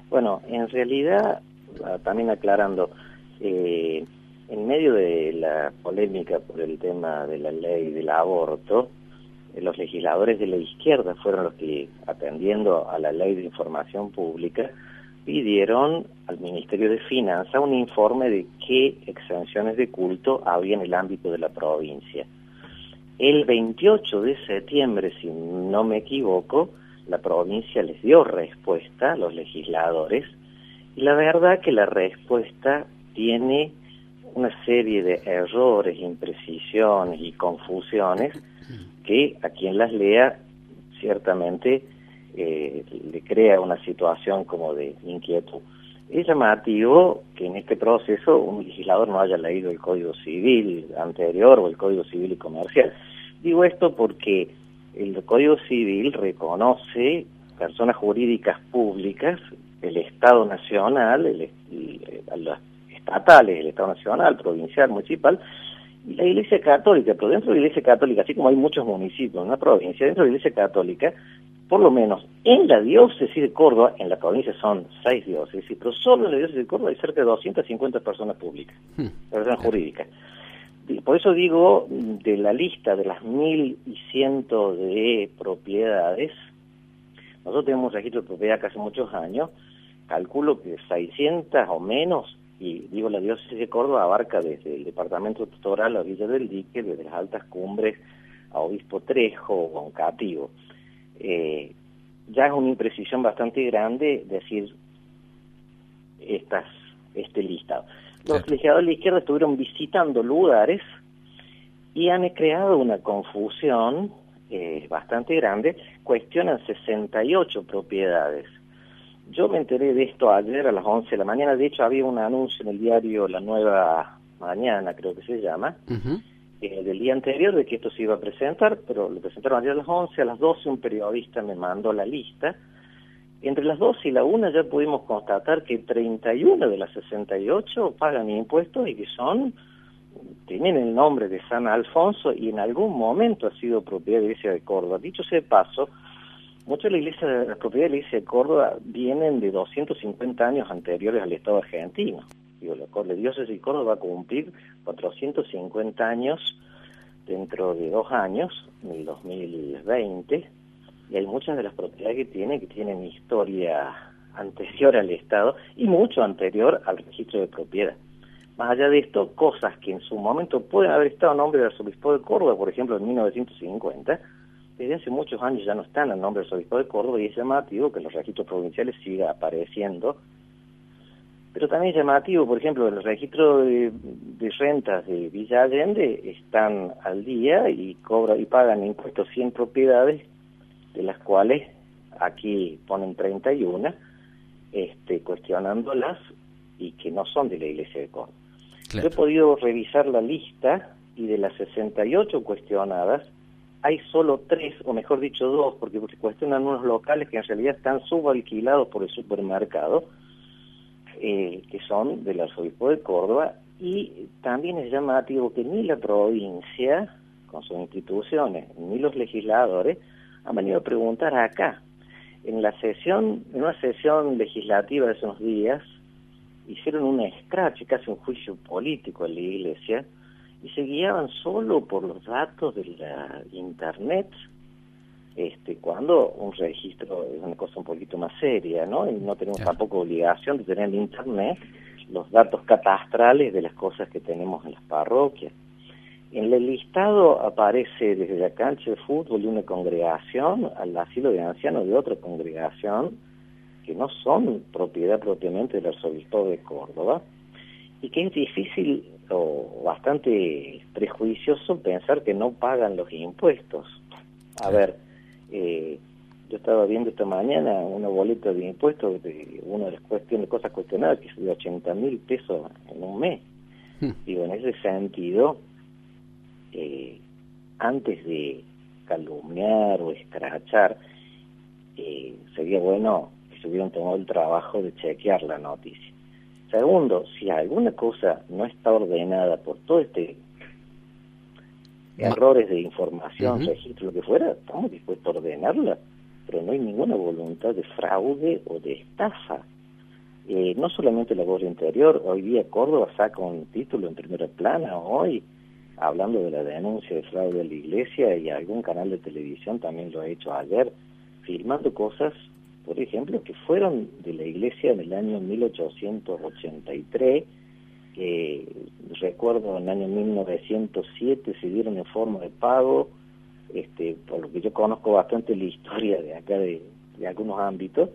Bueno, en realidad, también aclarando, en medio de la polémica por el tema de la ley del aborto, los legisladores de la izquierda fueron los que, atendiendo a la ley de información pública, pidieron al Ministerio de Finanzas un informe de qué exenciones de culto había en el ámbito de la provincia. El 28 de septiembre, si no me equivoco, la provincia les dio respuesta a los legisladores, y la verdad que la respuesta tiene una serie de errores, imprecisiones y confusiones que a quien las lea ciertamente le crea una situación como de inquietud. Es llamativo que en este proceso un legislador no haya leído el Código Civil anterior o el Código Civil y Comercial. Digo esto porque el Código Civil reconoce personas jurídicas públicas, el Estado Nacional, las estatales, el Estado Nacional, provincial, municipal, y la Iglesia Católica. Pero dentro de la Iglesia Católica, así como hay muchos municipios en una provincia, dentro de la Iglesia Católica, por lo menos en la diócesis de Córdoba, en la provincia son 6 diócesis, pero solo en la diócesis de Córdoba hay cerca de 250 personas públicas, personas jurídicas. Por eso digo, de la lista de las 1.100 de propiedades, nosotros tenemos un registro de propiedad que hace muchos años, calculo que 600 o menos, y digo, la diócesis de Córdoba abarca desde el departamento tutoral a Villa del Dique, desde las Altas Cumbres a Obispo Trejo o Oncativo. Ya es una imprecisión bastante grande decir este listado. Los legisladores de la izquierda estuvieron visitando lugares y han creado una confusión bastante grande, cuestionan 68 propiedades. Yo me enteré de esto ayer a las 11 de la mañana, de hecho había un anuncio en el diario La Nueva Mañana, creo que se llama, del día anterior de que esto se iba a presentar, pero lo presentaron ayer a las 11, a las 12 un periodista me mandó la lista. Entre las 12 y la 1 ya pudimos constatar que 31 de las 68 pagan impuestos y que tienen el nombre de San Alfonso y en algún momento ha sido propiedad de la Iglesia de Córdoba. Dicho sea de paso, muchas de las propiedades de la Iglesia de Córdoba vienen de 250 años anteriores al Estado argentino. Digo, la diócesis de Córdoba va a cumplir 450 años dentro de 2 años, en el 2020, y hay muchas de las propiedades que tienen historia anterior al Estado y mucho anterior al registro de propiedad. Más allá de esto, cosas que en su momento pueden haber estado a nombre del arzobispo de Córdoba, por ejemplo, en 1950, desde hace muchos años ya no están a nombre del arzobispo de Córdoba, y es llamativo que en los registros provinciales siga apareciendo. Pero también es llamativo, por ejemplo, el registro de rentas de Villa Allende están al día y pagan impuestos 100 propiedades, de las cuales aquí ponen 31, cuestionándolas y que no son de la Iglesia de Córdoba. Claro. Yo he podido revisar la lista y de las 68 cuestionadas hay solo 3, o mejor dicho 2, porque se cuestionan unos locales que en realidad están subalquilados por el supermercado, que son del arzobispo de Córdoba, y también es llamativo que ni la provincia, con sus instituciones, ni los legisladores, han venido a preguntar acá. En una sesión legislativa de hace unos días, hicieron un escrache, casi un juicio político a la Iglesia, y se guiaban solo por los datos de la Internet, cuando un registro es una cosa un poquito más seria, ¿no? Y no tenemos tampoco obligación de tener en Internet los datos catastrales de las cosas que tenemos en las parroquias. En el listado aparece desde la cancha de fútbol de una congregación al asilo de ancianos de otra congregación, que no son propiedad propiamente del arzobispo de Córdoba, y que es difícil o bastante prejuicioso pensar que no pagan los impuestos. A ver, yo estaba viendo esta mañana una boleta de impuestos de una de las cosas cuestionadas, que es de 80.000 pesos en un mes. Digo, en ese sentido, antes de calumniar o escrachar, sería bueno que se hubieran tomado el trabajo de chequear la noticia. Segundo, si alguna cosa no está ordenada por todo errores de información, registro, lo que fuera, estamos dispuestos a ordenarla, pero no hay ninguna voluntad de fraude o de estafa. No solamente la voz interior, hoy día Córdoba saca un título en primera plana hoy, hablando de la denuncia de fraude a la iglesia, y algún canal de televisión también lo ha hecho ayer, filmando cosas, por ejemplo, que fueron de la iglesia en el año 1883, recuerdo en el año 1907 se dieron en forma de pago, por lo que yo conozco bastante la historia de acá de algunos ámbitos.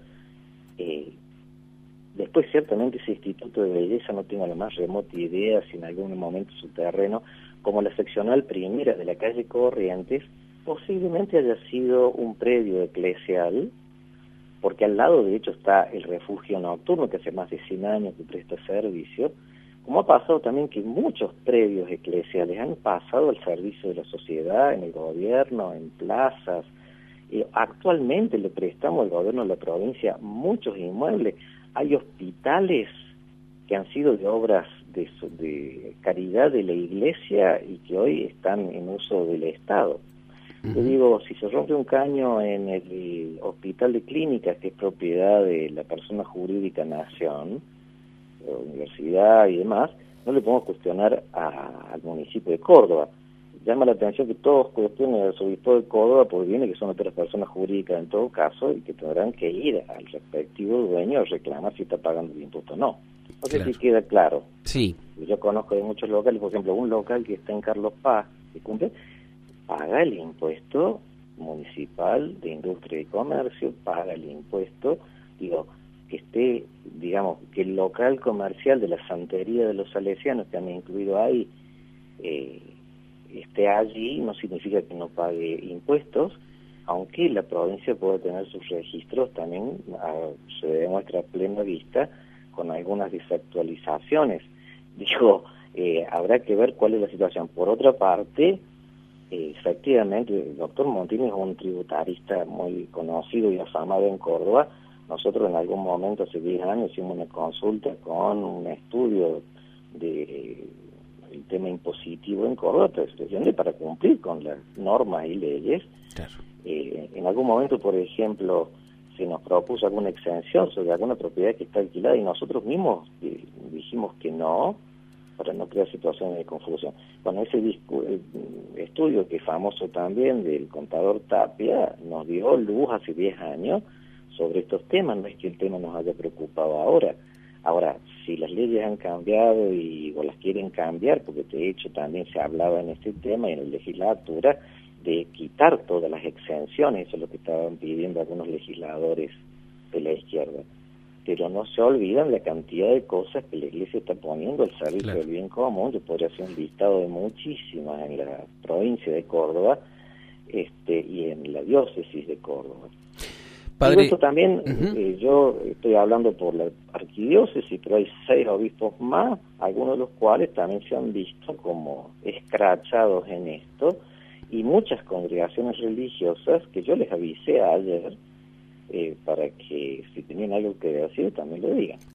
Después ciertamente ese instituto de belleza no tengo la más remota idea si en algún momento su terreno, como la seccional primera de la calle Corrientes, posiblemente haya sido un predio eclesial, porque al lado de hecho está el refugio nocturno que hace más de 100 años que presta servicio, como ha pasado también que muchos predios eclesiales han pasado al servicio de la sociedad, en el gobierno, en plazas. Actualmente le prestamos al gobierno de la provincia muchos inmuebles. Hay hospitales que han sido de obras de caridad de la iglesia y que hoy están en uso del Estado. Yo digo, si se rompe un caño en el hospital de clínicas, que es propiedad de la persona jurídica Nación, universidad y demás, no le podemos cuestionar al municipio de Córdoba. Llama la atención que todos cuestionen al arzobispo de Córdoba porque viene que son otras personas jurídicas en todo caso y que tendrán que ir al respectivo dueño a reclamar si está pagando el impuesto o no. No sé si queda claro. Sí. Yo conozco de muchos locales, por ejemplo, un local que está en Carlos Paz, que cumple, paga el impuesto municipal de industria y comercio, paga el impuesto, que esté, digamos, que el local comercial de la Santería de los Salesianos, que han incluido ahí, esté allí, no significa que no pague impuestos, aunque la provincia pueda tener sus registros también, se demuestra a plena vista, con algunas desactualizaciones. Habrá que ver cuál es la situación. Por otra parte, efectivamente, el doctor Montini es un tributarista muy conocido y afamado en Córdoba. Nosotros en algún momento, hace 10 años, hicimos una consulta con un estudio de el tema impositivo en Córdoba, para cumplir con las normas y leyes. Claro. En algún momento, por ejemplo, se nos propuso alguna exención sobre alguna propiedad que está alquilada y nosotros mismos dijimos que no, para no crear situaciones de confusión. Con ese estudio que es famoso también del contador Tapia, nos dio luz hace 10 años sobre estos temas, no es que el tema nos haya preocupado ahora. Ahora, si las leyes han cambiado o las quieren cambiar, porque de hecho también se hablaba en este tema y en la legislatura de quitar todas las exenciones, eso es lo que estaban pidiendo algunos legisladores de la izquierda, pero no se olvidan la cantidad de cosas que la iglesia está poniendo al servicio del bien común. Yo podría hacer un listado de muchísimas en la provincia de Córdoba y en la diócesis de Córdoba. Padre, esto también, yo estoy hablando por la arquidiócesis, pero hay 6 obispos más, algunos de los cuales también se han visto como escrachados en esto, y muchas congregaciones religiosas que yo les avisé ayer para que si tenían algo que decir también lo digan.